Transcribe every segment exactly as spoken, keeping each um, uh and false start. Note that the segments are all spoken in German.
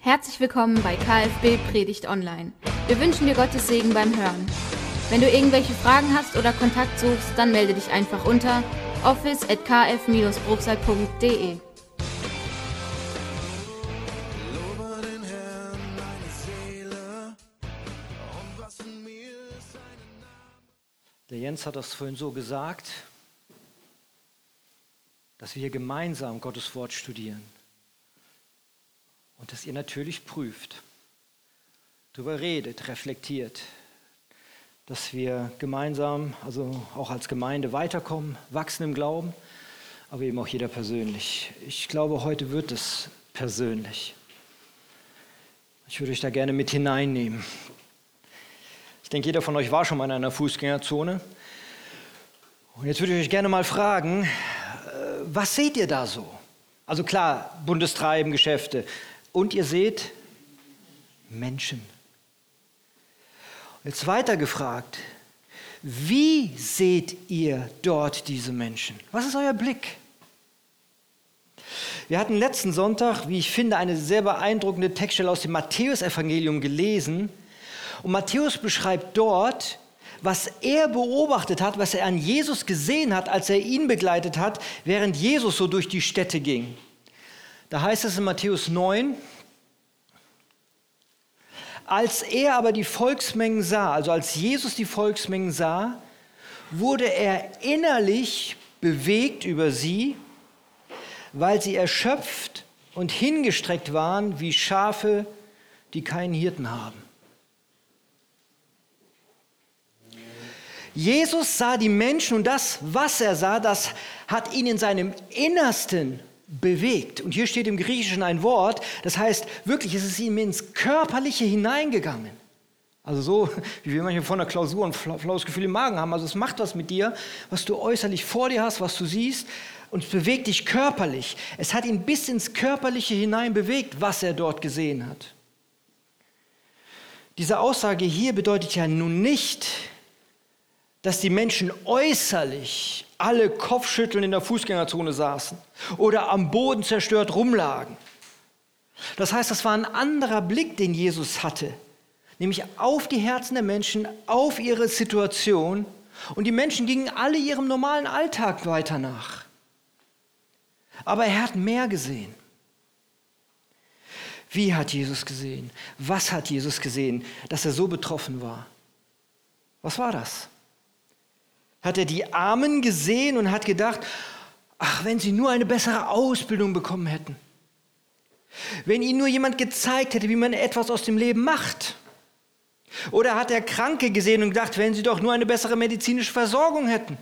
Herzlich willkommen bei K F B Predigt Online. Wir wünschen dir Gottes Segen beim Hören. Wenn du irgendwelche Fragen hast oder Kontakt suchst, dann melde dich einfach unter office at k f dash bruchsal punkt d e. Der Jens hat das vorhin so gesagt, dass wir hier gemeinsam Gottes Wort studieren und dass ihr natürlich prüft, darüber redet, reflektiert, dass wir gemeinsam, also auch als Gemeinde weiterkommen, wachsen im Glauben, aber eben auch jeder persönlich. Ich glaube, heute wird es persönlich. Ich würde euch da gerne mit hineinnehmen. Ich denke, jeder von euch war schon mal in einer Fußgängerzone. Und jetzt würde ich euch gerne mal fragen, was seht ihr da so? Also klar, buntes Treiben, Geschäfte. Und ihr seht Menschen. Jetzt weiter gefragt, wie seht ihr dort diese Menschen? Was ist euer Blick? Wir hatten letzten Sonntag, wie ich finde, eine sehr beeindruckende Textstelle aus dem Matthäusevangelium gelesen. Und Matthäus beschreibt dort, was er beobachtet hat, was er an Jesus gesehen hat, als er ihn begleitet hat, während Jesus so durch die Städte ging. Da heißt es in Matthäus neun, als er aber die Volksmengen sah, also als Jesus die Volksmengen sah, wurde er innerlich bewegt über sie, weil sie erschöpft und hingestreckt waren wie Schafe, die keinen Hirten haben. Jesus sah die Menschen und das, was er sah, das hat ihn in seinem Innersten bewegt. Und hier steht im Griechischen ein Wort, das heißt wirklich, es ist ihm ins Körperliche hineingegangen. Also so, wie wir manchmal vor einer Klausur ein flaues Gefühl im Magen haben. Also es macht was mit dir, was du äußerlich vor dir hast, was du siehst und es bewegt dich körperlich. Es hat ihn bis ins Körperliche hinein bewegt, was er dort gesehen hat. Diese Aussage hier bedeutet ja nun nicht, dass die Menschen äußerlich alle kopfschüttelnd in der Fußgängerzone saßen oder am Boden zerstört rumlagen. Das heißt, das war ein anderer Blick, den Jesus hatte, nämlich auf die Herzen der Menschen, auf ihre Situation. Und die Menschen gingen alle ihrem normalen Alltag weiter nach. Aber er hat mehr gesehen. Wie hat Jesus gesehen? Was hat Jesus gesehen, dass er so betroffen war? Was war das? Hat er die Armen gesehen und hat gedacht, ach, wenn sie nur eine bessere Ausbildung bekommen hätten. Wenn ihnen nur jemand gezeigt hätte, wie man etwas aus dem Leben macht. Oder hat er Kranke gesehen und gedacht, wenn sie doch nur eine bessere medizinische Versorgung hätten.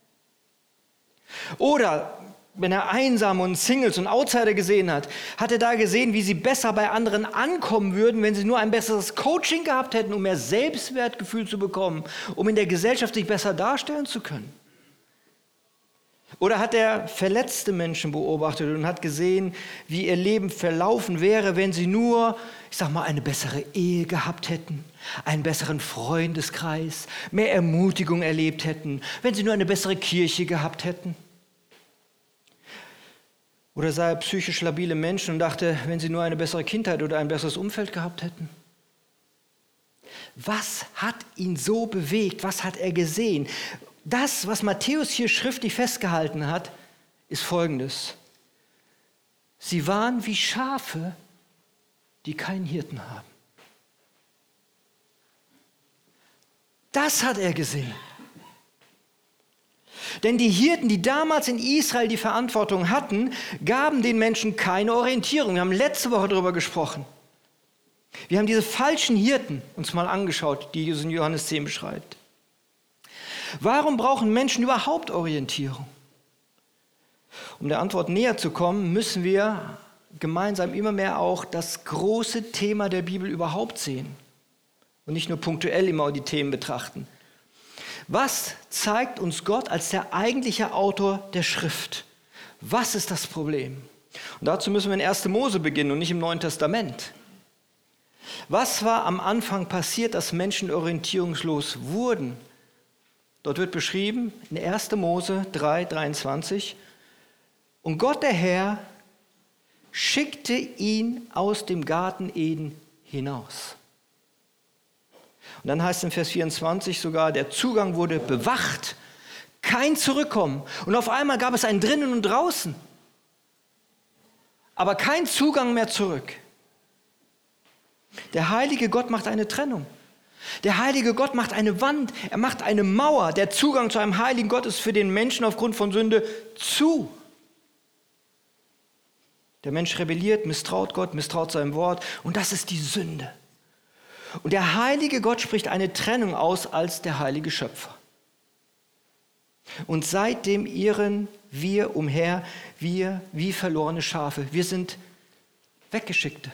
Oder wenn er Einsame und Singles und Outsider gesehen hat, hat er da gesehen, wie sie besser bei anderen ankommen würden, wenn sie nur ein besseres Coaching gehabt hätten, um mehr Selbstwertgefühl zu bekommen, um in der Gesellschaft sich besser darstellen zu können. Oder hat er verletzte Menschen beobachtet und hat gesehen, wie ihr Leben verlaufen wäre, wenn sie nur, ich sag mal, eine bessere Ehe gehabt hätten, einen besseren Freundeskreis, mehr Ermutigung erlebt hätten, wenn sie nur eine bessere Kirche gehabt hätten. Oder sah er psychisch labile Menschen und dachte, wenn sie nur eine bessere Kindheit oder ein besseres Umfeld gehabt hätten? Was hat ihn so bewegt? Was hat er gesehen? Das, was Matthäus hier schriftlich festgehalten hat, ist Folgendes. Sie waren wie Schafe, die keinen Hirten haben. Das hat er gesehen. Denn die Hirten, die damals in Israel die Verantwortung hatten, gaben den Menschen keine Orientierung. Wir haben letzte Woche darüber gesprochen. Wir haben diese falschen Hirten uns mal angeschaut, die Jesus in Johannes zehn beschreibt. Warum brauchen Menschen überhaupt Orientierung? Um der Antwort näher zu kommen, müssen wir gemeinsam immer mehr auch das große Thema der Bibel überhaupt sehen und nicht nur punktuell immer die Themen betrachten. Was zeigt uns Gott als der eigentliche Autor der Schrift? Was ist das Problem? Und dazu müssen wir in erster Mose beginnen und nicht im Neuen Testament. Was war am Anfang passiert, dass Menschen orientierungslos wurden? Dort wird beschrieben in erster Mose drei, dreiundzwanzig. Und Gott der Herr schickte ihn aus dem Garten Eden hinaus. Und dann heißt es in Vers vierundzwanzig sogar, der Zugang wurde bewacht, kein Zurückkommen. Und auf einmal gab es ein Drinnen und Draußen, aber kein Zugang mehr zurück. Der heilige Gott macht eine Trennung. Der heilige Gott macht eine Wand, er macht eine Mauer. Der Zugang zu einem heiligen Gott ist für den Menschen aufgrund von Sünde zu. Der Mensch rebelliert, misstraut Gott, misstraut seinem Wort und das ist die Sünde. Und der heilige Gott spricht eine Trennung aus als der heilige Schöpfer. Und seitdem irren wir umher, wir wie verlorene Schafe. Wir sind Weggeschickte.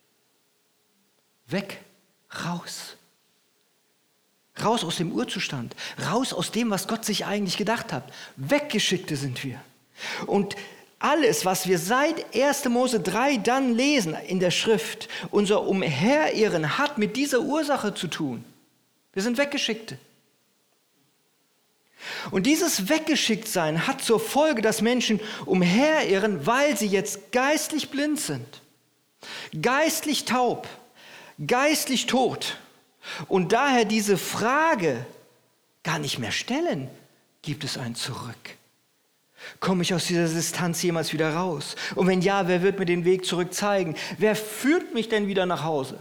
Weg, raus. Raus aus dem Urzustand, raus aus dem, was Gott sich eigentlich gedacht hat. Weggeschickte sind wir. Und alles, was wir seit erster Mose drei dann lesen in der Schrift, unser Umherirren hat mit dieser Ursache zu tun. Wir sind Weggeschickte. Und dieses Weggeschicktsein hat zur Folge, dass Menschen umherirren, weil sie jetzt geistlich blind sind, geistlich taub, geistlich tot und daher diese Frage gar nicht mehr stellen, gibt es ein Zurück? Komme ich aus dieser Distanz jemals wieder raus? Und wenn ja, wer wird mir den Weg zurück zeigen? Wer führt mich denn wieder nach Hause?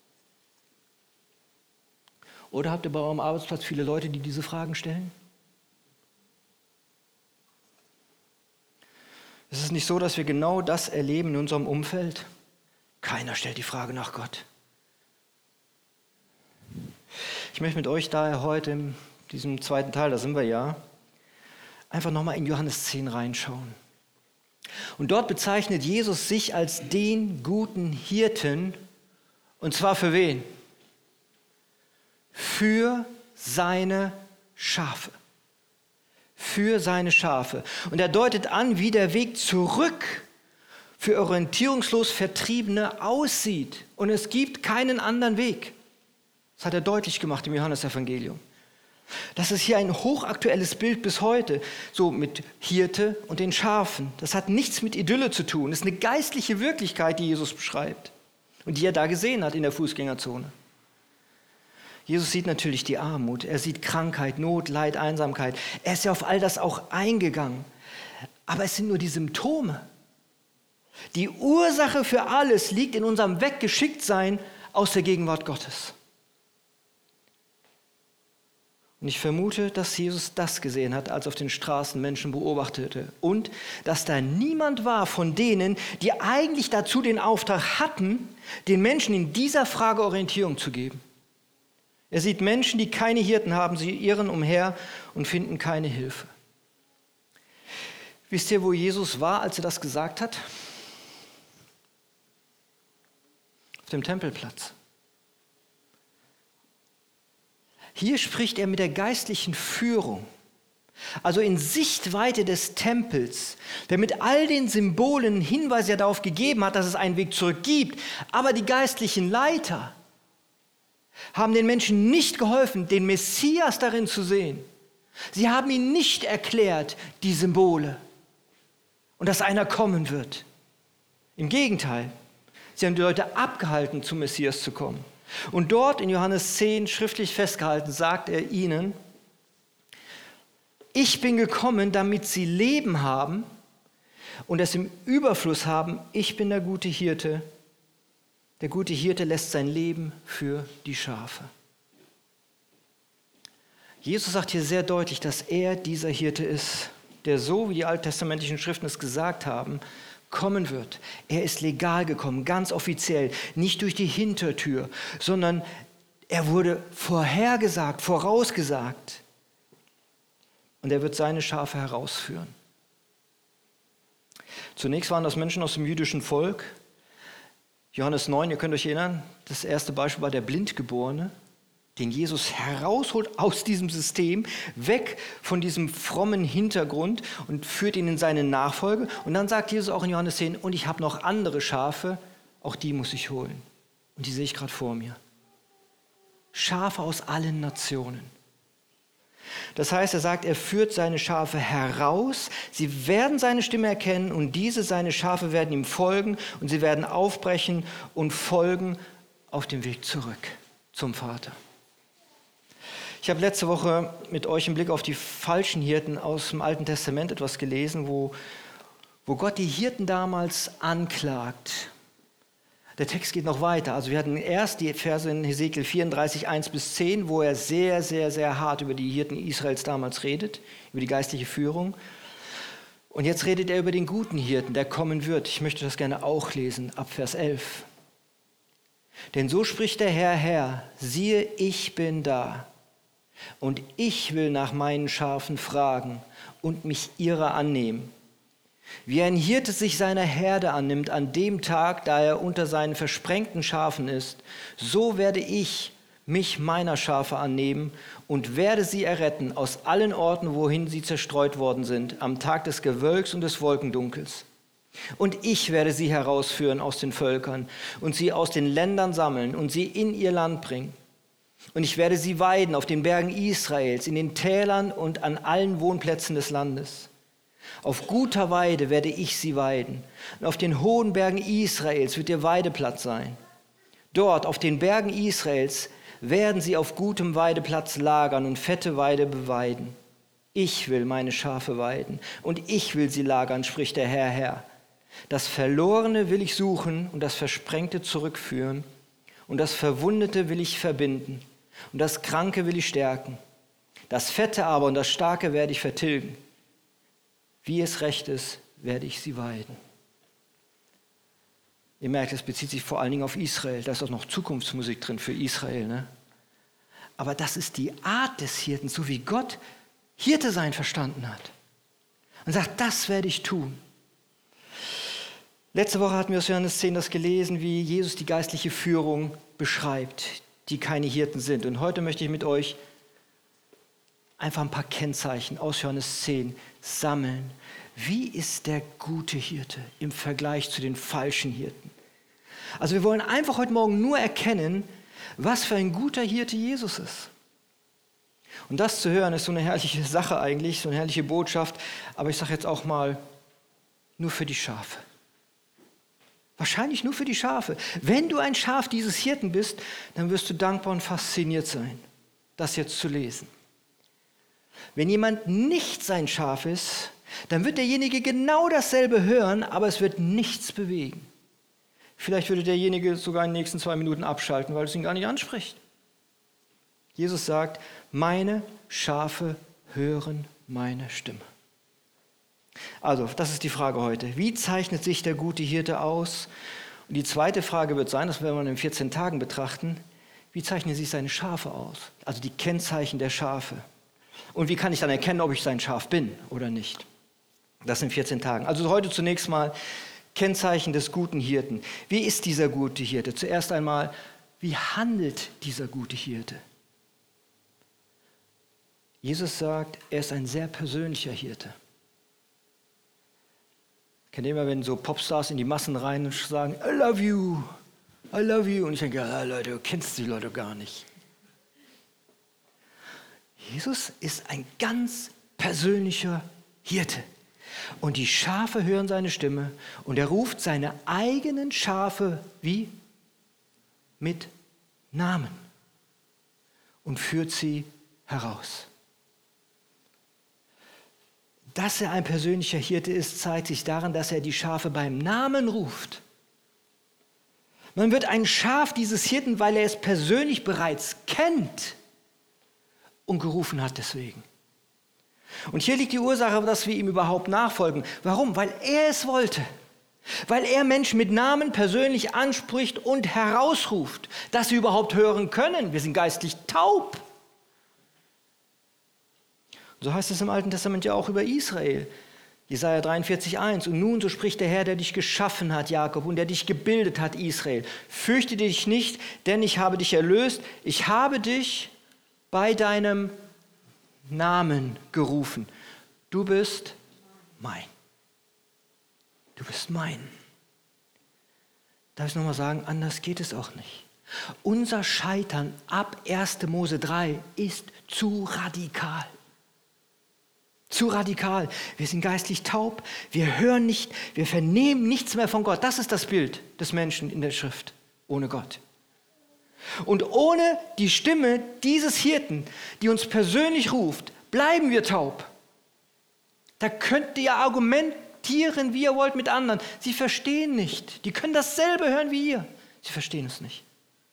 Oder habt ihr bei eurem Arbeitsplatz viele Leute, die diese Fragen stellen? Es ist nicht so, dass wir genau das erleben in unserem Umfeld. Keiner stellt die Frage nach Gott. Ich möchte mit euch daher heute in diesem zweiten Teil, da sind wir ja, einfach nochmal in Johannes zehn reinschauen. Und dort bezeichnet Jesus sich als den guten Hirten. Und zwar für wen? Für seine Schafe. Für seine Schafe. Und er deutet an, wie der Weg zurück für orientierungslos Vertriebene aussieht. Und es gibt keinen anderen Weg. Das hat er deutlich gemacht im Johannesevangelium. Das ist hier ein hochaktuelles Bild bis heute, so mit Hirte und den Schafen. Das hat nichts mit Idylle zu tun. Das ist eine geistliche Wirklichkeit, die Jesus beschreibt und die er da gesehen hat in der Fußgängerzone. Jesus sieht natürlich die Armut, er sieht Krankheit, Not, Leid, Einsamkeit. Er ist ja auf all das auch eingegangen. Aber es sind nur die Symptome. Die Ursache für alles liegt in unserem Weggeschicktsein aus der Gegenwart Gottes. Und ich vermute, dass Jesus das gesehen hat, als er auf den Straßen Menschen beobachtete. Und dass da niemand war von denen, die eigentlich dazu den Auftrag hatten, den Menschen in dieser Frage Orientierung zu geben. Er sieht Menschen, die keine Hirten haben, sie irren umher und finden keine Hilfe. Wisst ihr, wo Jesus war, als er das gesagt hat? Auf dem Tempelplatz. Hier spricht er mit der geistlichen Führung, also in Sichtweite des Tempels, der mit all den Symbolen Hinweise ja darauf gegeben hat, dass es einen Weg zurück gibt. Aber die geistlichen Leiter haben den Menschen nicht geholfen, den Messias darin zu sehen. Sie haben ihnen nicht erklärt, die Symbole und dass einer kommen wird. Im Gegenteil, sie haben die Leute abgehalten, zum Messias zu kommen. Und dort in Johannes zehn schriftlich festgehalten, sagt er ihnen, ich bin gekommen, damit sie Leben haben und es im Überfluss haben. Ich bin der gute Hirte. Der gute Hirte lässt sein Leben für die Schafe. Jesus sagt hier sehr deutlich, dass er dieser Hirte ist, der so, wie die alttestamentlichen Schriften es gesagt haben, kommen wird. Er ist legal gekommen, ganz offiziell, nicht durch die Hintertür, sondern er wurde vorhergesagt, vorausgesagt. Und er wird seine Schafe herausführen. Zunächst waren das Menschen aus dem jüdischen Volk. Johannes neun, ihr könnt euch erinnern, das erste Beispiel war der Blindgeborene, den Jesus herausholt aus diesem System, weg von diesem frommen Hintergrund und führt ihn in seine Nachfolge. Und dann sagt Jesus auch in Johannes zehn, und ich habe noch andere Schafe, auch die muss ich holen. Und die sehe ich gerade vor mir. Schafe aus allen Nationen. Das heißt, er sagt, er führt seine Schafe heraus, sie werden seine Stimme erkennen und diese, seine Schafe, werden ihm folgen und sie werden aufbrechen und folgen auf dem Weg zurück zum Vater. Ich habe letzte Woche mit euch im Blick auf die falschen Hirten aus dem Alten Testament etwas gelesen, wo, wo Gott die Hirten damals anklagt. Der Text geht noch weiter. Also wir hatten erst die Verse in Hesekiel vierunddreißig, eins bis zehn, wo er sehr, sehr, sehr hart über die Hirten Israels damals redet, über die geistliche Führung. Und jetzt redet er über den guten Hirten, der kommen wird. Ich möchte das gerne auch lesen, ab Vers elf. Denn so spricht der Herr, Herr, siehe, ich bin da. Und ich will nach meinen Schafen fragen und mich ihrer annehmen. Wie ein Hirte sich seiner Herde annimmt an dem Tag, da er unter seinen versprengten Schafen ist, so werde ich mich meiner Schafe annehmen und werde sie erretten aus allen Orten, wohin sie zerstreut worden sind, am Tag des Gewölks und des Wolkendunkels. Und ich werde sie herausführen aus den Völkern und sie aus den Ländern sammeln und sie in ihr Land bringen. Und ich werde sie weiden auf den Bergen Israels, in den Tälern und an allen Wohnplätzen des Landes. Auf guter Weide werde ich sie weiden. Und auf den hohen Bergen Israels wird ihr Weideplatz sein. Dort, auf den Bergen Israels, werden sie auf gutem Weideplatz lagern und fette Weide beweiden. Ich will meine Schafe weiden und ich will sie lagern, spricht der Herr, Herr. Das Verlorene will ich suchen und das Versprengte zurückführen. Und das Verwundete will ich verbinden. Und das Kranke will ich stärken. Das Fette aber und das Starke werde ich vertilgen. Wie es recht ist, werde ich sie weiden. Ihr merkt, es bezieht sich vor allen Dingen auf Israel. Da ist auch noch Zukunftsmusik drin für Israel. Ne? Aber das ist die Art des Hirten, so wie Gott Hirte sein verstanden hat. Und sagt, das werde ich tun. Letzte Woche hatten wir aus Johannes zehn das gelesen, wie Jesus die geistliche Führung beschreibt, die keine Hirten sind. Und heute möchte ich mit euch einfach ein paar Kennzeichen aus Johannes zehn sammeln. Wie ist der gute Hirte im Vergleich zu den falschen Hirten? Also wir wollen einfach heute Morgen nur erkennen, was für ein guter Hirte Jesus ist. Und das zu hören ist so eine herrliche Sache eigentlich, so eine herrliche Botschaft. Aber ich sage jetzt auch mal, nur für die Schafe. Wahrscheinlich nur für die Schafe. Wenn du ein Schaf dieses Hirten bist, dann wirst du dankbar und fasziniert sein, das jetzt zu lesen. Wenn jemand nicht sein Schaf ist, dann wird derjenige genau dasselbe hören, aber es wird nichts bewegen. Vielleicht würde derjenige sogar in den nächsten zwei Minuten abschalten, weil es ihn gar nicht anspricht. Jesus sagt, meine Schafe hören meine Stimme. Also, das ist die Frage heute. Wie zeichnet sich der gute Hirte aus? Und die zweite Frage wird sein, das werden wir in vierzehn Tagen betrachten, wie zeichnen sich seine Schafe aus? Also die Kennzeichen der Schafe. Und wie kann ich dann erkennen, ob ich sein Schaf bin oder nicht? Das in vierzehn Tagen. Also heute zunächst mal Kennzeichen des guten Hirten. Wie ist dieser gute Hirte? Zuerst einmal, wie handelt dieser gute Hirte? Jesus sagt, er ist ein sehr persönlicher Hirte. Kennt ihr immer, wenn so Popstars in die Massen rein und sagen, I love you, I love you. Und ich denke, ja, Leute, du kennst die Leute gar nicht. Jesus ist ein ganz persönlicher Hirte. Und die Schafe hören seine Stimme und er ruft seine eigenen Schafe wie? Mit Namen und führt sie heraus. Dass er ein persönlicher Hirte ist, zeigt sich daran, dass er die Schafe beim Namen ruft. Man wird ein Schaf dieses Hirten, weil er es persönlich bereits kennt und gerufen hat deswegen. Und hier liegt die Ursache, dass wir ihm überhaupt nachfolgen. Warum? Weil er es wollte. Weil er Menschen mit Namen persönlich anspricht und herausruft, dass sie überhaupt hören können. Wir sind geistlich taub. So heißt es im Alten Testament ja auch über Israel. Jesaja dreiundvierzig, eins. Und nun, so spricht der Herr, der dich geschaffen hat, Jakob, und der dich gebildet hat, Israel. Fürchte dich nicht, denn ich habe dich erlöst. Ich habe dich bei deinem Namen gerufen. Du bist mein. Du bist mein. Darf ich nochmal sagen, anders geht es auch nicht. Unser Scheitern ab erster Mose drei ist zu radikal. Zu radikal. Wir sind geistlich taub, wir hören nicht, wir vernehmen nichts mehr von Gott. Das ist das Bild des Menschen in der Schrift, ohne Gott. Und ohne die Stimme dieses Hirten, die uns persönlich ruft, bleiben wir taub. Da könnt ihr argumentieren, wie ihr wollt mit anderen. Sie verstehen nicht. Die können dasselbe hören wie ihr. Sie verstehen es nicht.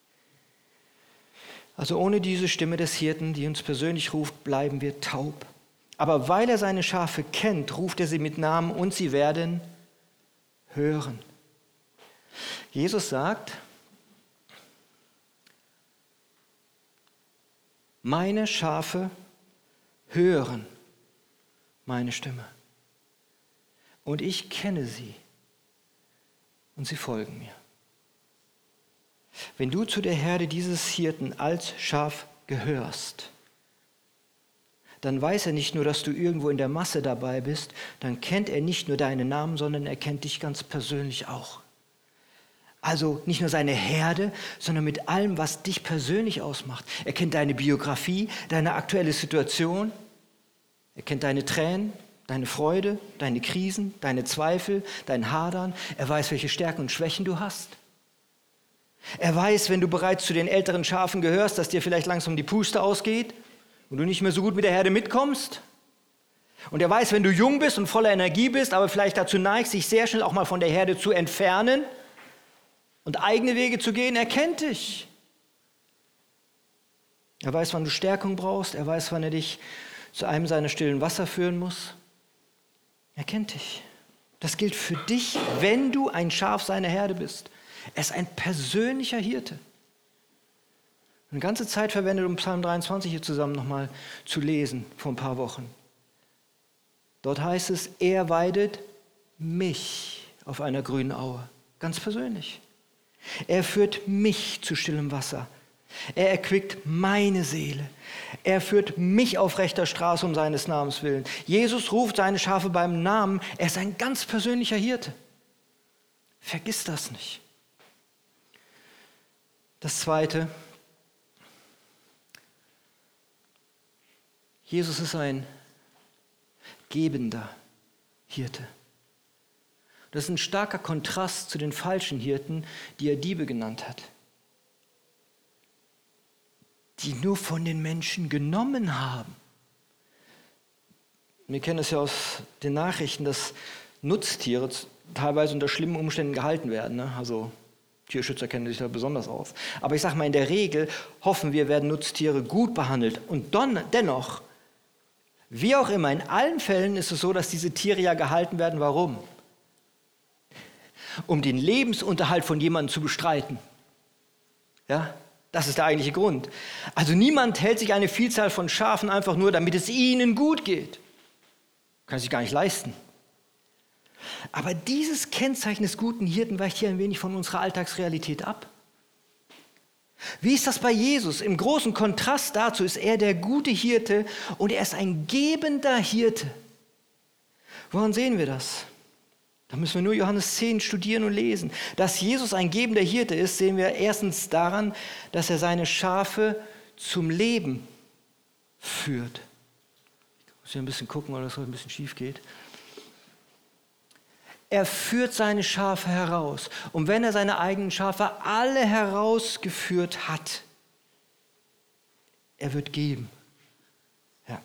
Also ohne diese Stimme des Hirten, die uns persönlich ruft, bleiben wir taub. Aber weil er seine Schafe kennt, ruft er sie mit Namen und sie werden hören. Jesus sagt, meine Schafe hören meine Stimme. Und ich kenne sie und sie folgen mir. Wenn du zu der Herde dieses Hirten als Schaf gehörst, dann weiß er nicht nur, dass du irgendwo in der Masse dabei bist, dann kennt er nicht nur deinen Namen, sondern er kennt dich ganz persönlich auch. Also nicht nur seine Herde, sondern mit allem, was dich persönlich ausmacht. Er kennt deine Biografie, deine aktuelle Situation, er kennt deine Tränen, deine Freude, deine Krisen, deine Zweifel, dein Hadern. Er weiß, welche Stärken und Schwächen du hast. Er weiß, wenn du bereits zu den älteren Schafen gehörst, dass dir vielleicht langsam die Puste ausgeht und du nicht mehr so gut mit der Herde mitkommst. Und er weiß, wenn du jung bist und voller Energie bist, aber vielleicht dazu neigst, dich sehr schnell auch mal von der Herde zu entfernen und eigene Wege zu gehen, er kennt dich. Er weiß, wann du Stärkung brauchst, er weiß, wann er dich zu einem seiner stillen Wasser führen muss. Er kennt dich. Das gilt für dich, wenn du ein Schaf seiner Herde bist. Er ist ein persönlicher Hirte. Eine ganze Zeit verwendet, um Psalm dreiundzwanzig hier zusammen nochmal zu lesen, vor ein paar Wochen. Dort heißt es, er weidet mich auf einer grünen Aue. Ganz persönlich. Er führt mich zu stillem Wasser. Er erquickt meine Seele. Er führt mich auf rechter Straße um seines Namens willen. Jesus ruft seine Schafe beim Namen. Er ist ein ganz persönlicher Hirte. Vergiss das nicht. Das Zweite, Jesus ist ein gebender Hirte. Das ist ein starker Kontrast zu den falschen Hirten, die er Diebe genannt hat. Die nur von den Menschen genommen haben. Wir kennen es ja aus den Nachrichten, dass Nutztiere teilweise unter schlimmen Umständen gehalten werden. Ne? Also Tierschützer kennen sich da besonders aus. Aber ich sage mal, in der Regel hoffen wir, werden Nutztiere gut behandelt. Und don, dennoch, wie auch immer, in allen Fällen ist es so, dass diese Tiere ja gehalten werden. Warum? Um den Lebensunterhalt von jemandem zu bestreiten. Ja, das ist der eigentliche Grund. Also niemand hält sich eine Vielzahl von Schafen einfach nur, damit es ihnen gut geht. Kann sich gar nicht leisten. Aber dieses Kennzeichen des guten Hirten weicht hier ein wenig von unserer Alltagsrealität ab. Wie ist das bei Jesus? Im großen Kontrast dazu ist er der gute Hirte und er ist ein gebender Hirte. Woran sehen wir das? Da müssen wir nur Johannes zehn studieren und lesen. Dass Jesus ein gebender Hirte ist, sehen wir erstens daran, dass er seine Schafe zum Leben führt. Ich muss hier ein bisschen gucken, weil das heute ein bisschen schief geht. Er führt seine Schafe heraus. Und wenn er seine eigenen Schafe alle herausgeführt hat, er wird geben. Ja.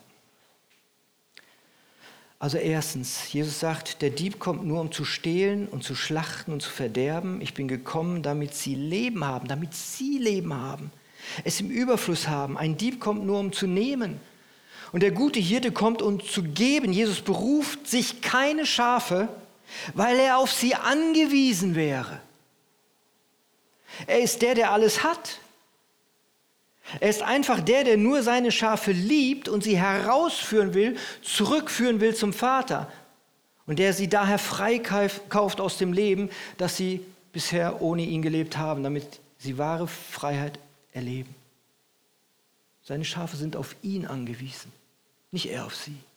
Also erstens, Jesus sagt, der Dieb kommt nur, um zu stehlen und zu schlachten und zu verderben. Ich bin gekommen, damit sie Leben haben, damit sie Leben haben, es im Überfluss haben. Ein Dieb kommt nur, um zu nehmen. Und der gute Hirte kommt, um zu geben. Jesus beruft sich keine Schafe, weil er auf sie angewiesen wäre. Er ist der, der alles hat. Er ist einfach der, der nur seine Schafe liebt und sie herausführen will, zurückführen will zum Vater. Und der sie daher freikauft aus dem Leben, das sie bisher ohne ihn gelebt haben, damit sie wahre Freiheit erleben. Seine Schafe sind auf ihn angewiesen, nicht er auf sie.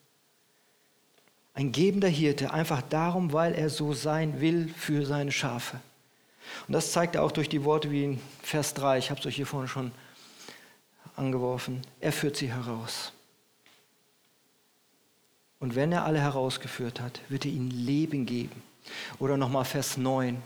Ein gebender Hirte, einfach darum, weil er so sein will für seine Schafe. Und das zeigt er auch durch die Worte wie in Vers drei. Ich habe es euch hier vorne schon angeworfen. Er führt sie heraus. Und wenn er alle herausgeführt hat, wird er ihnen Leben geben. Oder nochmal Vers neun.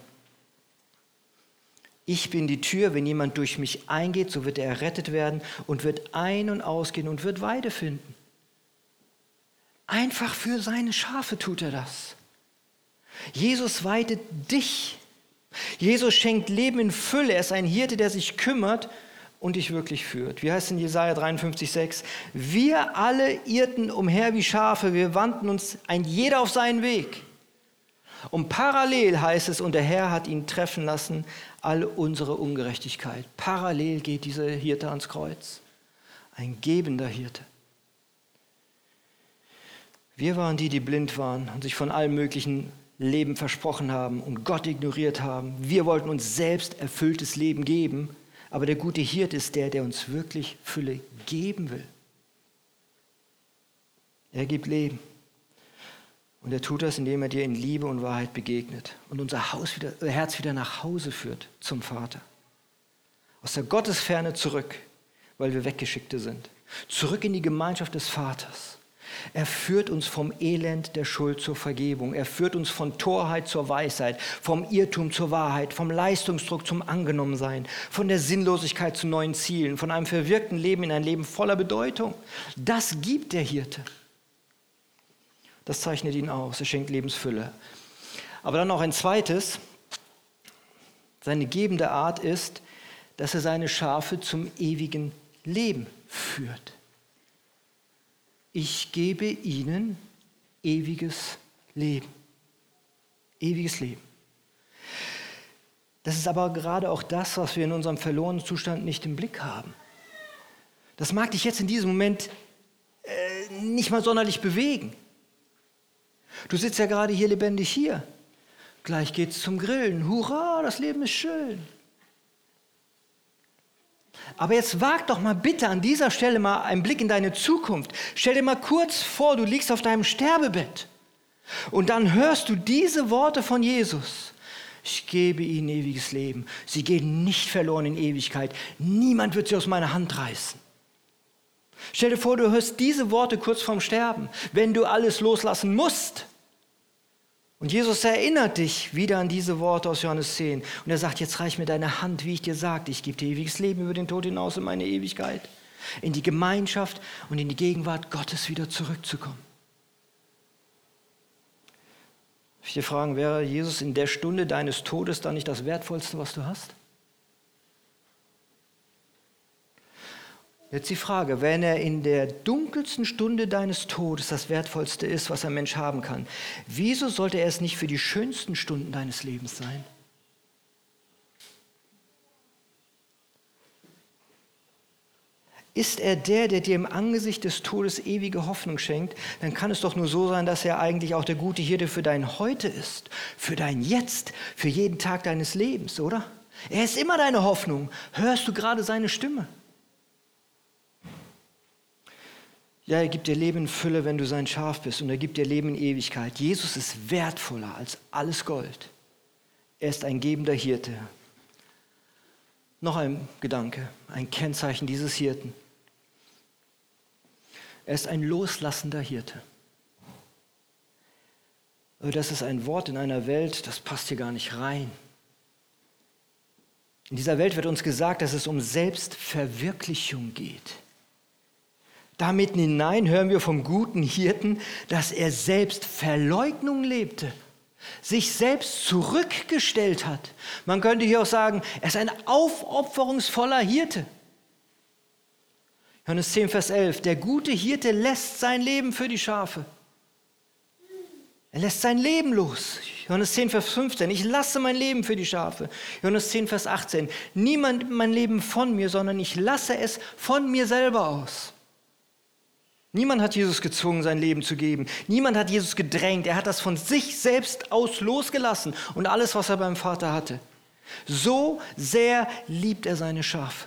Ich bin die Tür, wenn jemand durch mich eingeht, so wird er errettet werden und wird ein- und ausgehen und wird Weide finden. Einfach für seine Schafe tut er das. Jesus weidet dich. Jesus schenkt Leben in Fülle. Er ist ein Hirte, der sich kümmert und dich wirklich führt. Wie heißt es in Jesaja dreiundfünfzig, sechs? Wir alle irrten umher wie Schafe, wir wandten uns ein jeder auf seinen Weg. Und parallel heißt es, und der Herr hat ihn treffen lassen, all unsere Ungerechtigkeit. Parallel geht dieser Hirte ans Kreuz. Ein gebender Hirte. Wir waren die, die blind waren und sich von allem möglichen Leben versprochen haben und Gott ignoriert haben. Wir wollten uns selbst erfülltes Leben geben, aber der gute Hirte ist der, der uns wirklich Fülle geben will. Er gibt Leben. Und er tut das, indem er dir in Liebe und Wahrheit begegnet und unser Haus wieder, äh, Herz wieder nach Hause führt zum Vater. Aus der Gottesferne zurück, weil wir Weggeschickte sind. Zurück in die Gemeinschaft des Vaters. Er führt uns vom Elend der Schuld zur Vergebung. Er führt uns von Torheit zur Weisheit, vom Irrtum zur Wahrheit, vom Leistungsdruck zum Angenommensein, von der Sinnlosigkeit zu neuen Zielen, von einem verwirkten Leben in ein Leben voller Bedeutung. Das gibt der Hirte. Das zeichnet ihn aus. Er schenkt Lebensfülle. Aber dann noch ein zweites. Seine gebende Art ist, dass er seine Schafe zum ewigen Leben führt. Ich gebe ihnen ewiges Leben. Ewiges Leben. Das ist aber gerade auch das, was wir in unserem verlorenen Zustand nicht im Blick haben. Das mag dich jetzt in diesem Moment äh, nicht mal sonderlich bewegen. Du sitzt ja gerade hier lebendig hier. Gleich geht's zum Grillen. Hurra, das Leben ist schön. Aber jetzt wag doch mal bitte an dieser Stelle mal einen Blick in deine Zukunft. Stell dir mal kurz vor, du liegst auf deinem Sterbebett und dann hörst du diese Worte von Jesus. Ich gebe ihnen ewiges Leben. Sie gehen nicht verloren in Ewigkeit. Niemand wird sie aus meiner Hand reißen. Stell dir vor, du hörst diese Worte kurz vorm Sterben, wenn du alles loslassen musst. Und Jesus erinnert dich wieder an diese Worte aus Johannes zehn. Und er sagt, jetzt reich mir deine Hand, wie ich dir sagte. Ich gebe dir ewiges Leben über den Tod hinaus in meine Ewigkeit. In die Gemeinschaft und in die Gegenwart Gottes wieder zurückzukommen. Ich dir fragen, wäre Jesus in der Stunde deines Todes dann nicht das Wertvollste, was du hast? Jetzt die Frage, wenn er in der dunkelsten Stunde deines Todes das Wertvollste ist, was ein Mensch haben kann, wieso sollte er es nicht für die schönsten Stunden deines Lebens sein? Ist er der, der dir im Angesicht des Todes ewige Hoffnung schenkt, dann kann es doch nur so sein, dass er eigentlich auch der gute Hirte für dein Heute ist, für dein Jetzt, für jeden Tag deines Lebens, oder? Er ist immer deine Hoffnung. Hörst du gerade seine Stimme? Ja, er gibt dir Leben in Fülle, wenn du sein Schaf bist, und er gibt dir Leben in Ewigkeit. Jesus ist wertvoller als alles Gold. Er ist ein gebender Hirte. Noch ein Gedanke, ein Kennzeichen dieses Hirten. Er ist ein loslassender Hirte. Aber das ist ein Wort in einer Welt, das passt hier gar nicht rein. In dieser Welt wird uns gesagt, dass es um Selbstverwirklichung geht. Damit hinein hören wir vom guten Hirten, dass er selbst Verleugnung lebte, sich selbst zurückgestellt hat. Man könnte hier auch sagen, er ist ein aufopferungsvoller Hirte. Johannes zehn, Vers elf, der gute Hirte lässt sein Leben für die Schafe. Er lässt sein Leben los. Johannes zehn, Vers fünfzehn, ich lasse mein Leben für die Schafe. Johannes zehn, Vers achtzehn, niemand nimmt mein Leben von mir, sondern ich lasse es von mir selber aus. Niemand hat Jesus gezwungen, sein Leben zu geben. Niemand hat Jesus gedrängt. Er hat das von sich selbst aus losgelassen und alles, was er beim Vater hatte. So sehr liebt er seine Schafe.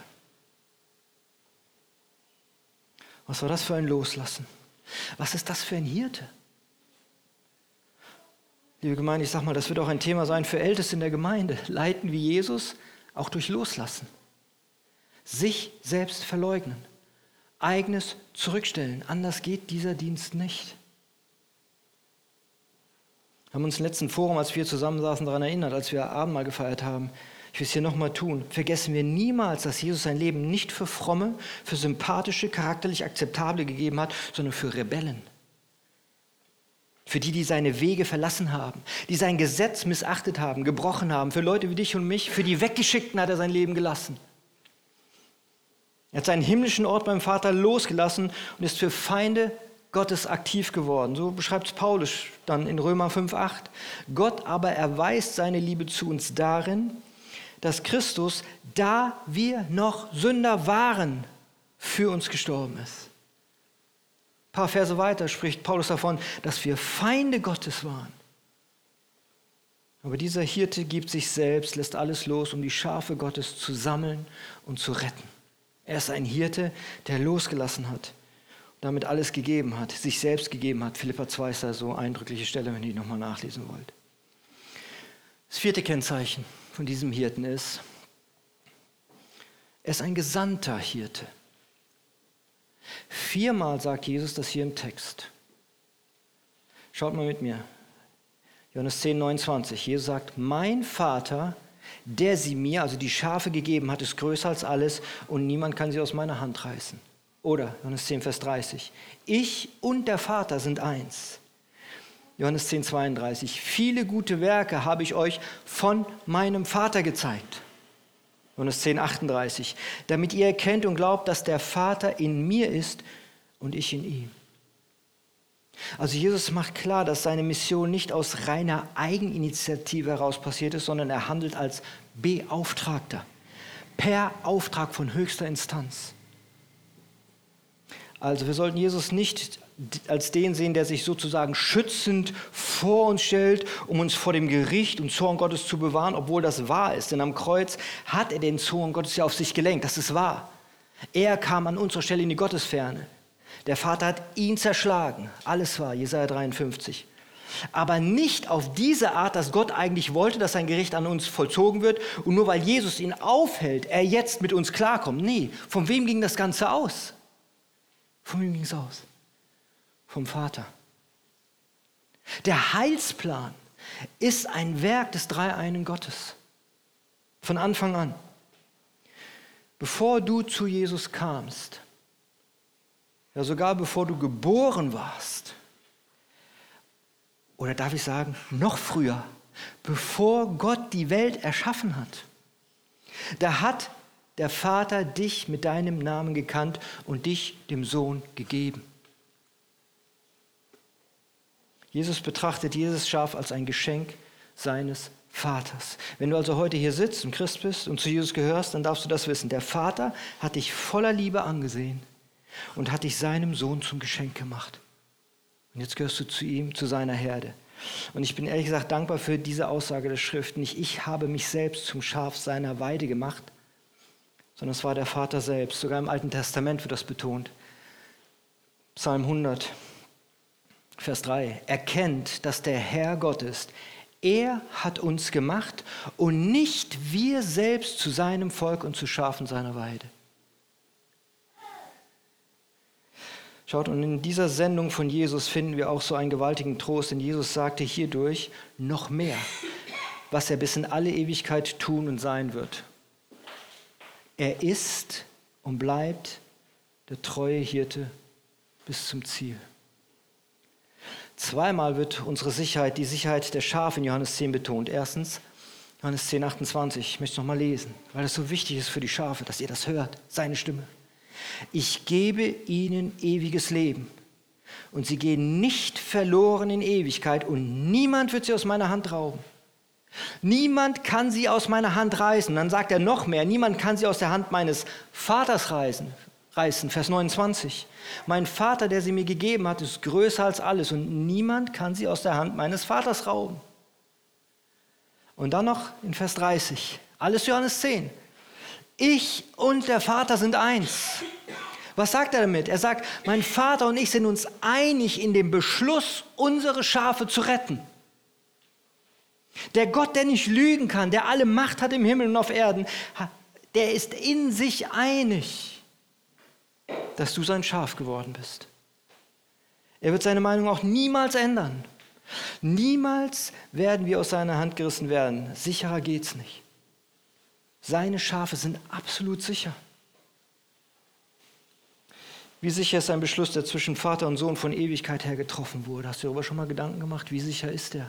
Was war das für ein Loslassen? Was ist das für ein Hirte? Liebe Gemeinde, ich sage mal, das wird auch ein Thema sein für Älteste in der Gemeinde. Leiten wie Jesus, auch durch Loslassen. Sich selbst verleugnen. Eigenes zurückstellen. Anders geht dieser Dienst nicht. Wir haben uns im letzten Forum, als wir zusammensaßen, daran erinnert, als wir Abendmahl gefeiert haben. Ich will es hier nochmal tun. Vergessen wir niemals, dass Jesus sein Leben nicht für fromme, für sympathische, charakterlich akzeptable gegeben hat, sondern für Rebellen. Für die, die seine Wege verlassen haben, die sein Gesetz missachtet haben, gebrochen haben, für Leute wie dich und mich, für die Weggeschickten hat er sein Leben gelassen. Er hat seinen himmlischen Ort beim Vater losgelassen und ist für Feinde Gottes aktiv geworden. So beschreibt es Paulus dann in Römer fünf acht. Gott aber erweist seine Liebe zu uns darin, dass Christus, da wir noch Sünder waren, für uns gestorben ist. Ein paar Verse weiter spricht Paulus davon, dass wir Feinde Gottes waren. Aber dieser Hirte gibt sich selbst, lässt alles los, um die Schafe Gottes zu sammeln und zu retten. Er ist ein Hirte, der losgelassen hat, damit alles gegeben hat, sich selbst gegeben hat. Philipper zwei ist da so eine eindrückliche Stelle, wenn ihr die nochmal nachlesen wollt. Das vierte Kennzeichen von diesem Hirten ist, er ist ein gesandter Hirte. Viermal sagt Jesus das hier im Text. Schaut mal mit mir. Johannes zehn neunundzwanzig. Jesus sagt, mein Vater, der sie mir, also die Schafe gegeben hat, ist größer als alles und niemand kann sie aus meiner Hand reißen. Oder Johannes zehn, Vers dreißig. Ich und der Vater sind eins. Johannes zehn zweiunddreißig. Viele gute Werke habe ich euch von meinem Vater gezeigt. Johannes zehn achtunddreißig. Damit ihr erkennt und glaubt, dass der Vater in mir ist und ich in ihm. Also Jesus macht klar, dass seine Mission nicht aus reiner Eigeninitiative heraus passiert ist, sondern er handelt als Beauftragter, per Auftrag von höchster Instanz. Also wir sollten Jesus nicht als den sehen, der sich sozusagen schützend vor uns stellt, um uns vor dem Gericht und Zorn Gottes zu bewahren, obwohl das wahr ist. Denn am Kreuz hat er den Zorn Gottes ja auf sich gelenkt, das ist wahr. Er kam an unserer Stelle in die Gottesferne. Der Vater hat ihn zerschlagen, alles wahr, Jesaja dreiundfünfzig. Aber nicht auf diese Art, dass Gott eigentlich wollte, dass sein Gericht an uns vollzogen wird und nur weil Jesus ihn aufhält, er jetzt mit uns klarkommt. Nee, von wem ging das Ganze aus? Von wem ging es aus? Vom Vater. Der Heilsplan ist ein Werk des dreieinen Gottes. Von Anfang an. Bevor du zu Jesus kamst, ja sogar bevor du geboren warst, oder darf ich sagen, noch früher, bevor Gott die Welt erschaffen hat, da hat der Vater dich mit deinem Namen gekannt und dich dem Sohn gegeben. Jesus betrachtet jedes Schaf als ein Geschenk seines Vaters. Wenn du also heute hier sitzt und Christ bist und zu Jesus gehörst, dann darfst du das wissen. Der Vater hat dich voller Liebe angesehen und hat dich seinem Sohn zum Geschenk gemacht. Und jetzt gehörst du zu ihm, zu seiner Herde. Und ich bin ehrlich gesagt dankbar für diese Aussage der Schrift. Nicht ich habe mich selbst zum Schaf seiner Weide gemacht, sondern es war der Vater selbst. Sogar im Alten Testament wird das betont. Psalm hundert. Vers drei, erkennt, dass der Herr Gott ist. Er hat uns gemacht und nicht wir selbst zu seinem Volk und zu Schafen seiner Weide. Schaut, und in dieser Sendung von Jesus finden wir auch so einen gewaltigen Trost, denn Jesus sagte hierdurch noch mehr, was er bis in alle Ewigkeit tun und sein wird. Er ist und bleibt der treue Hirte bis zum Ziel. Zweimal wird unsere Sicherheit, die Sicherheit der Schafe in Johannes zehn betont. Erstens, Johannes zehn achtundzwanzig, ich möchte es nochmal lesen, weil das so wichtig ist für die Schafe, dass ihr das hört, seine Stimme. Ich gebe ihnen ewiges Leben und sie gehen nicht verloren in Ewigkeit und niemand wird sie aus meiner Hand rauben. Niemand kann sie aus meiner Hand reißen. Dann sagt er noch mehr, niemand kann sie aus der Hand meines Vaters reißen. reißen. Vers neunundzwanzig. Mein Vater, der sie mir gegeben hat, ist größer als alles und niemand kann sie aus der Hand meines Vaters rauben. Und dann noch in Vers dreißig. Alles Johannes zehn. Ich und der Vater sind eins. Was sagt er damit? Er sagt, mein Vater und ich sind uns einig in dem Beschluss, unsere Schafe zu retten. Der Gott, der nicht lügen kann, der alle Macht hat im Himmel und auf Erden, der ist in sich einig, dass du sein Schaf geworden bist. Er wird seine Meinung auch niemals ändern. Niemals werden wir aus seiner Hand gerissen werden. Sicherer geht's nicht. Seine Schafe sind absolut sicher. Wie sicher ist ein Beschluss, der zwischen Vater und Sohn von Ewigkeit her getroffen wurde? Hast du darüber schon mal Gedanken gemacht? Wie sicher ist der?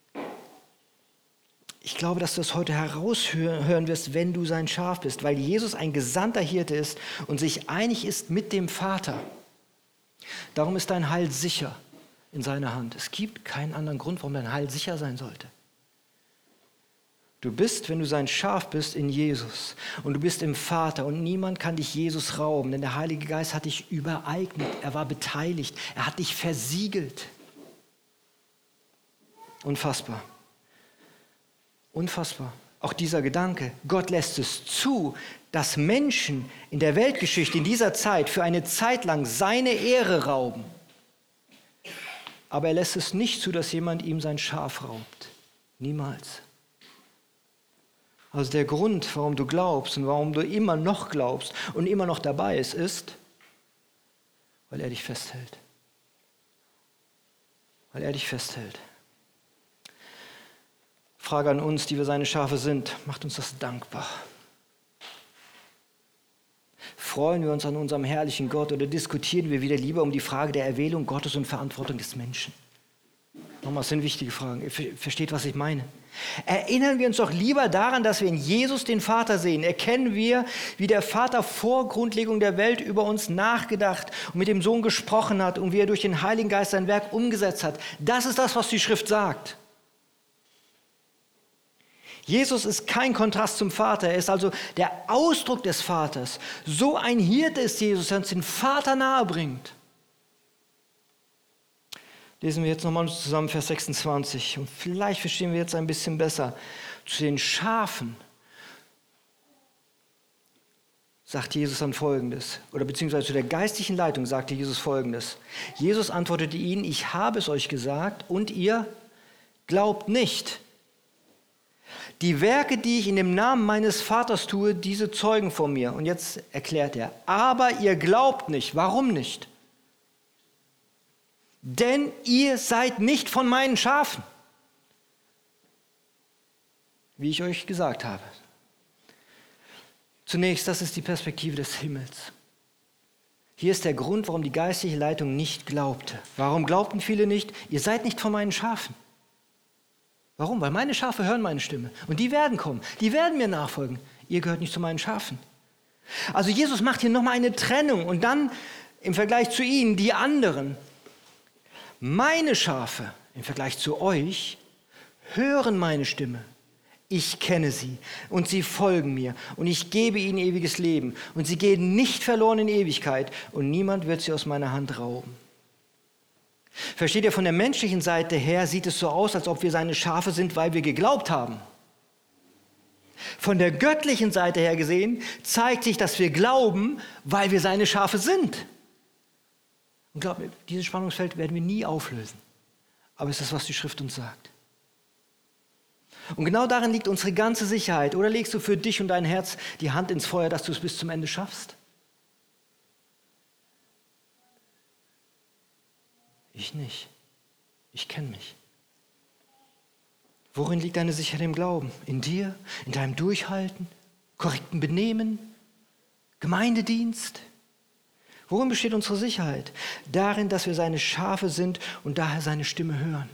Ich glaube, dass du das heute heraushören wirst, wenn du sein Schaf bist, weil Jesus ein gesandter Hirte ist und sich einig ist mit dem Vater. Darum ist dein Heil sicher in seiner Hand. Es gibt keinen anderen Grund, warum dein Heil sicher sein sollte. Du bist, wenn du sein Schaf bist, in Jesus und du bist im Vater und niemand kann dich Jesus rauben, denn der Heilige Geist hat dich übereignet, er war beteiligt, er hat dich versiegelt. Unfassbar. Unfassbar. Auch dieser Gedanke, Gott lässt es zu, dass Menschen in der Weltgeschichte in dieser Zeit für eine Zeit lang seine Ehre rauben. Aber er lässt es nicht zu, dass jemand ihm sein Schaf raubt. Niemals. Also der Grund, warum du glaubst und warum du immer noch glaubst und immer noch dabei ist, ist, weil er dich festhält. Weil er dich festhält. Frage an uns, die wir seine Schafe sind, macht uns das dankbar? Freuen wir uns an unserem herrlichen Gott oder diskutieren wir wieder lieber um die Frage der Erwählung Gottes und Verantwortung des Menschen? Nochmal, das sind wichtige Fragen. Ihr versteht, was ich meine. Erinnern wir uns doch lieber daran, dass wir in Jesus den Vater sehen. Erkennen wir, wie der Vater vor Grundlegung der Welt über uns nachgedacht und mit dem Sohn gesprochen hat und wie er durch den Heiligen Geist sein Werk umgesetzt hat. Das ist das, was die Schrift sagt. Jesus ist kein Kontrast zum Vater, er ist also der Ausdruck des Vaters. So ein Hirte ist Jesus, der uns den Vater nahe bringt. Lesen wir jetzt nochmal zusammen Vers sechsundzwanzig und vielleicht verstehen wir jetzt ein bisschen besser. Zu den Schafen sagt Jesus dann Folgendes, oder beziehungsweise zu der geistlichen Leitung sagte Jesus Folgendes. Jesus antwortete ihnen, ich habe es euch gesagt und ihr glaubt nicht. Die Werke, die ich in dem Namen meines Vaters tue, diese zeugen von mir. Und jetzt erklärt er, aber ihr glaubt nicht. Warum nicht? Denn ihr seid nicht von meinen Schafen, wie ich euch gesagt habe. Zunächst, das ist die Perspektive des Himmels. Hier ist der Grund, warum die geistliche Leitung nicht glaubte. Warum glaubten viele nicht? Ihr seid nicht von meinen Schafen. Warum? Weil meine Schafe hören meine Stimme und die werden kommen, die werden mir nachfolgen. Ihr gehört nicht zu meinen Schafen. Also Jesus macht hier nochmal eine Trennung und dann im Vergleich zu ihnen die anderen. Meine Schafe im Vergleich zu euch hören meine Stimme. Ich kenne sie und sie folgen mir und ich gebe ihnen ewiges Leben und sie gehen nicht verloren in Ewigkeit und niemand wird sie aus meiner Hand rauben. Versteht ihr, von der menschlichen Seite her sieht es so aus, als ob wir seine Schafe sind, weil wir geglaubt haben. Von der göttlichen Seite her gesehen zeigt sich, dass wir glauben, weil wir seine Schafe sind. Und glaubt mir, dieses Spannungsfeld werden wir nie auflösen. Aber es ist das, was die Schrift uns sagt. Und genau darin liegt unsere ganze Sicherheit. Oder legst du für dich und dein Herz die Hand ins Feuer, dass du es bis zum Ende schaffst? Ich nicht. Ich kenne mich. Worin liegt deine Sicherheit im Glauben? In dir? In deinem Durchhalten? Korrekten Benehmen? Gemeindedienst? Worin besteht unsere Sicherheit? Darin, dass wir seine Schafe sind und daher seine Stimme hören.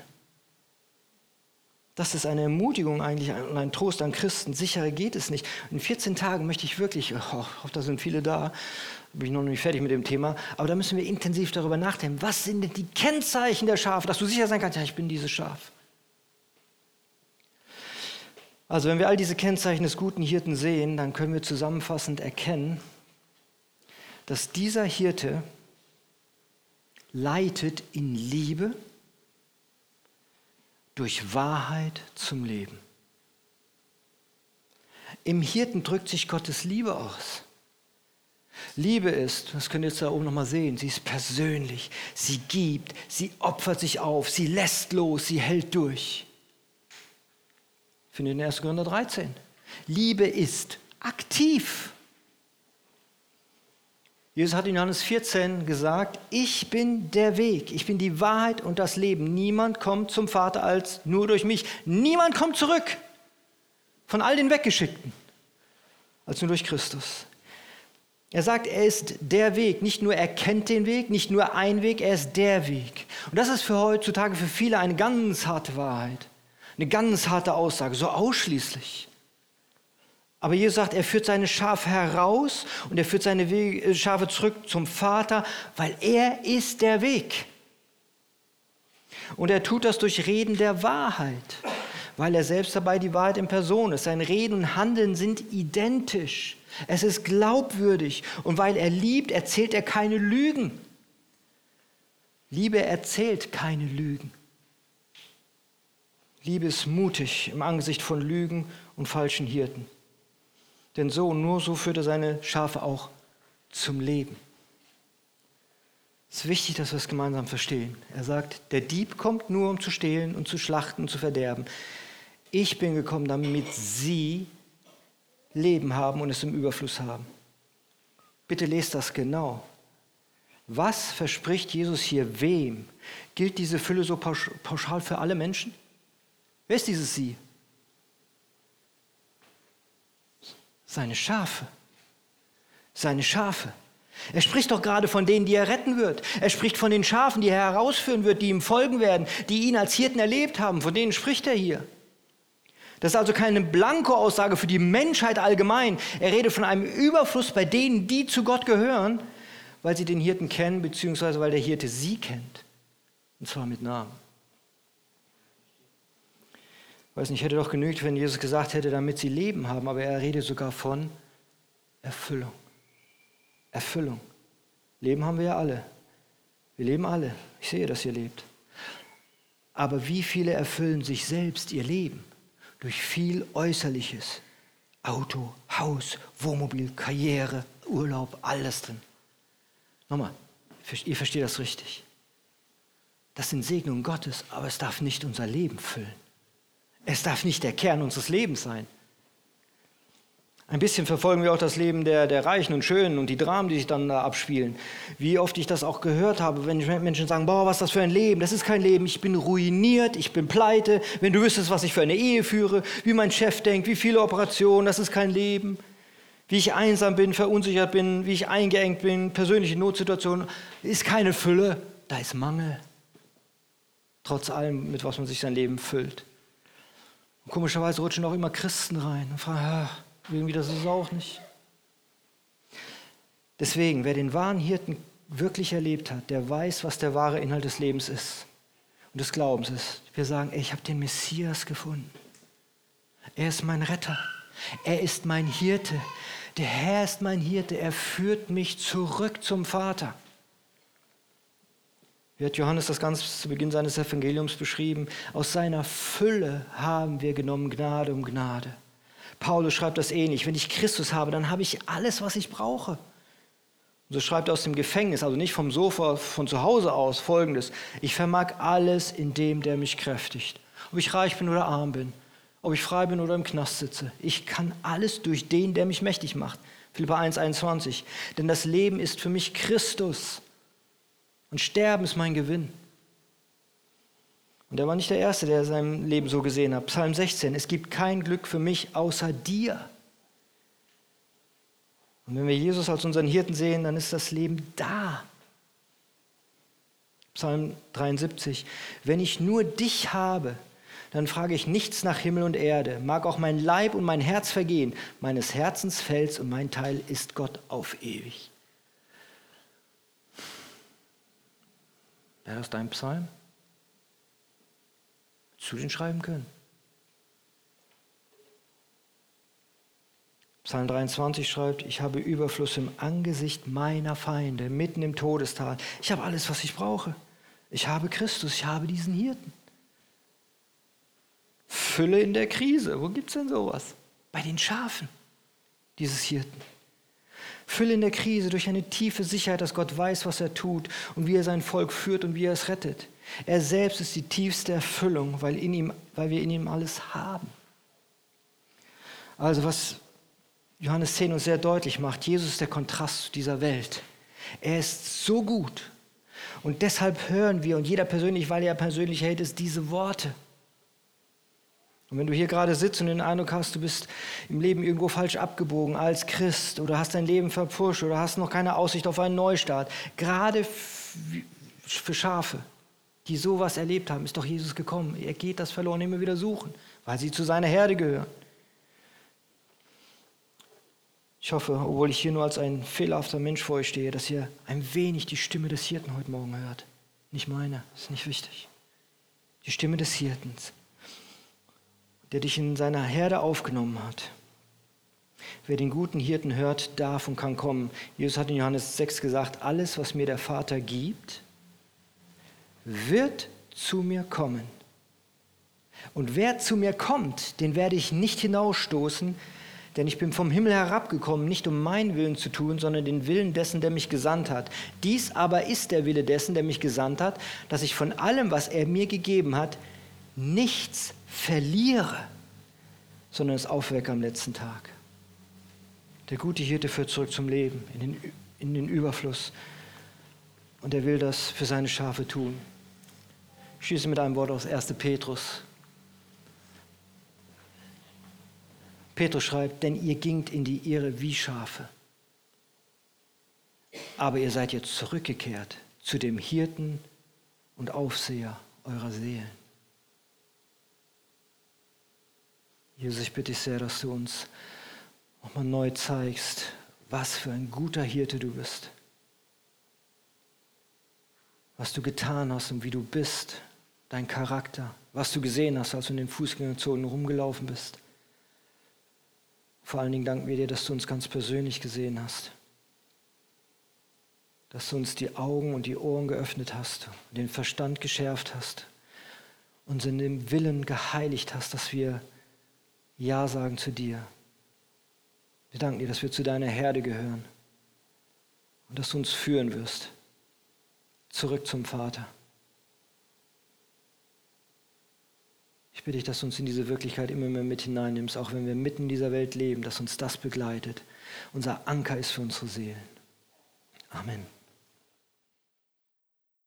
Das ist eine Ermutigung eigentlich und ein Trost an Christen. Sicherer geht es nicht. In vierzehn Tagen möchte ich wirklich, oh, ich hoffe, da sind viele da, bin ich noch nicht fertig mit dem Thema, aber da müssen wir intensiv darüber nachdenken. Was sind denn die Kennzeichen der Schafe, dass du sicher sein kannst, ja, ich bin dieses Schaf. Also wenn wir all diese Kennzeichen des guten Hirten sehen, dann können wir zusammenfassend erkennen, dass dieser Hirte leitet in Liebe durch Wahrheit zum Leben. Im Hirten drückt sich Gottes Liebe aus. Liebe ist, das könnt ihr jetzt da oben nochmal sehen, sie ist persönlich, sie gibt, sie opfert sich auf, sie lässt los, sie hält durch. Findet in erster Korinther dreizehn. Liebe ist aktiv. Jesus hat in Johannes vierzehn gesagt, ich bin der Weg, ich bin die Wahrheit und das Leben. Niemand kommt zum Vater als nur durch mich. Niemand kommt zurück von all den Weggeschickten als nur durch Christus. Er sagt, er ist der Weg. Nicht nur er kennt den Weg, nicht nur ein Weg, er ist der Weg. Und das ist für heutzutage für viele eine ganz harte Wahrheit. Eine ganz harte Aussage, so ausschließlich. Aber Jesus sagt, er führt seine Schafe heraus und er führt seine Wege, Schafe zurück zum Vater, weil er ist der Weg. Und er tut das durch Reden der Wahrheit, weil er selbst dabei die Wahrheit in Person ist. Sein Reden und Handeln sind identisch. Es ist glaubwürdig. Und weil er liebt, erzählt er keine Lügen. Liebe erzählt keine Lügen. Liebe ist mutig im Angesicht von Lügen und falschen Hirten. Denn so und nur so führt er seine Schafe auch zum Leben. Es ist wichtig, dass wir es gemeinsam verstehen. Er sagt, der Dieb kommt nur, um zu stehlen und zu schlachten und zu verderben. Ich bin gekommen, damit sie Leben haben und es im Überfluss haben. Bitte lest das genau. Was verspricht Jesus hier wem? Gilt diese Fülle so pauschal für alle Menschen? Wer ist dieses Sie? Seine Schafe. Seine Schafe. Er spricht doch gerade von denen, die er retten wird. Er spricht von den Schafen, die er herausführen wird, die ihm folgen werden, die ihn als Hirten erlebt haben. Von denen spricht er hier. Das ist also keine Blanko-Aussage für die Menschheit allgemein. Er redet von einem Überfluss bei denen, die zu Gott gehören, weil sie den Hirten kennen, beziehungsweise weil der Hirte sie kennt. Und zwar mit Namen. Ich weiß nicht, hätte doch genügt, wenn Jesus gesagt hätte, damit sie Leben haben, aber er redet sogar von Erfüllung. Erfüllung. Leben haben wir ja alle. Wir leben alle. Ich sehe, dass ihr lebt. Aber wie viele erfüllen sich selbst ihr Leben? Durch viel Äußerliches. Auto, Haus, Wohnmobil, Karriere, Urlaub, alles drin. Nochmal, ihr versteht das richtig. Das sind Segnungen Gottes, aber es darf nicht unser Leben füllen. Es darf nicht der Kern unseres Lebens sein. Ein bisschen verfolgen wir auch das Leben der, der Reichen und Schönen und die Dramen, die sich dann da abspielen. Wie oft ich das auch gehört habe, wenn Menschen sagen, boah, was ist das für ein Leben? Das ist kein Leben, ich bin ruiniert, ich bin pleite. Wenn du wüsstest, was ich für eine Ehe führe, wie mein Chef denkt, wie viele Operationen, das ist kein Leben. Wie ich einsam bin, verunsichert bin, wie ich eingeengt bin, persönliche Notsituationen, ist keine Fülle, da ist Mangel. Trotz allem, mit was man sich sein Leben füllt. Und komischerweise rutschen auch immer Christen rein und fragen, ah, irgendwie das ist es auch nicht. Deswegen, wer den wahren Hirten wirklich erlebt hat, der weiß, was der wahre Inhalt des Lebens ist und des Glaubens ist. Wir sagen, ey, ich habe den Messias gefunden. Er ist mein Retter. Er ist mein Hirte. Der Herr ist mein Hirte. Er führt mich zurück zum Vater. Wie hat Johannes das ganz zu Beginn seines Evangeliums beschrieben? Aus seiner Fülle haben wir genommen Gnade um Gnade. Paulus schreibt das ähnlich. Wenn ich Christus habe, dann habe ich alles, was ich brauche. Und so schreibt er aus dem Gefängnis, also nicht vom Sofa, von zu Hause aus, Folgendes. Ich vermag alles in dem, der mich kräftigt. Ob ich reich bin oder arm bin, ob ich frei bin oder im Knast sitze. Ich kann alles durch den, der mich mächtig macht. Philipper eins, einundzwanzig. Denn das Leben ist für mich Christus. Und Sterben ist mein Gewinn. Und er war nicht der Erste, der sein Leben so gesehen hat. Psalm sechzehn, es gibt kein Glück für mich außer dir. Und wenn wir Jesus als unseren Hirten sehen, dann ist das Leben da. Psalm dreiundsiebzig, wenn ich nur dich habe, dann frage ich nichts nach Himmel und Erde. Mag auch mein Leib und mein Herz vergehen. Meines Herzens Fels und mein Teil ist Gott auf ewig. Wäre das dein Psalm? Zu den schreiben können. Psalm dreiundzwanzig schreibt, ich habe Überfluss im Angesicht meiner Feinde, mitten im Todestal. Ich habe alles, was ich brauche. Ich habe Christus, ich habe diesen Hirten. Fülle in der Krise. Wo gibt es denn sowas? Bei den Schafen dieses Hirten. Fülle in der Krise durch eine tiefe Sicherheit, dass Gott weiß, was er tut und wie er sein Volk führt und wie er es rettet. Er selbst ist die tiefste Erfüllung, weil, in ihm, weil wir in ihm alles haben. Also was Johannes zehn uns sehr deutlich macht, Jesus ist der Kontrast zu dieser Welt. Er ist so gut. Und deshalb hören wir, und jeder persönlich, weil er persönlich hält, ist diese Worte. Und wenn du hier gerade sitzt und den Eindruck hast, du bist im Leben irgendwo falsch abgebogen als Christ oder hast dein Leben verpfuscht oder hast noch keine Aussicht auf einen Neustart, gerade für Schafe, die sowas erlebt haben, ist doch Jesus gekommen. Er geht das Verlorene immer wieder suchen, weil sie zu seiner Herde gehören. Ich hoffe, obwohl ich hier nur als ein fehlerhafter Mensch vor euch stehe, dass ihr ein wenig die Stimme des Hirten heute Morgen hört. Nicht meine, ist nicht wichtig. Die Stimme des Hirtens, der dich in seiner Herde aufgenommen hat. Wer den guten Hirten hört, darf und kann kommen. Jesus hat in Johannes sechs gesagt, alles, was mir der Vater gibt, wird zu mir kommen. Und wer zu mir kommt, den werde ich nicht hinausstoßen, denn ich bin vom Himmel herabgekommen, nicht um meinen Willen zu tun, sondern den Willen dessen, der mich gesandt hat. Dies aber ist der Wille dessen, der mich gesandt hat, dass ich von allem, was er mir gegeben hat, nichts verliere, sondern es aufwecke am letzten Tag. Der gute Hirte führt zurück zum Leben, in den, in den Überfluss. Und er will das für seine Schafe tun. Ich schließe mit einem Wort aus erster Petrus. Petrus schreibt, denn ihr gingt in die Irre wie Schafe. Aber ihr seid jetzt zurückgekehrt zu dem Hirten und Aufseher eurer Seelen. Jesus, ich bitte dich sehr, dass du uns nochmal neu zeigst, was für ein guter Hirte du bist. Was du getan hast und wie du bist, dein Charakter, was du gesehen hast, als du in den Fußgängerzonen rumgelaufen bist. Vor allen Dingen danken wir dir, dass du uns ganz persönlich gesehen hast. Dass du uns die Augen und die Ohren geöffnet hast, den Verstand geschärft hast, uns in dem Willen geheiligt hast, dass wir Ja sagen zu dir. Wir danken dir, dass wir zu deiner Herde gehören und dass du uns führen wirst, zurück zum Vater. Ich bitte dich, dass du uns in diese Wirklichkeit immer mehr mit hineinnimmst, auch wenn wir mitten in dieser Welt leben, dass uns das begleitet. Unser Anker ist für unsere Seelen. Amen.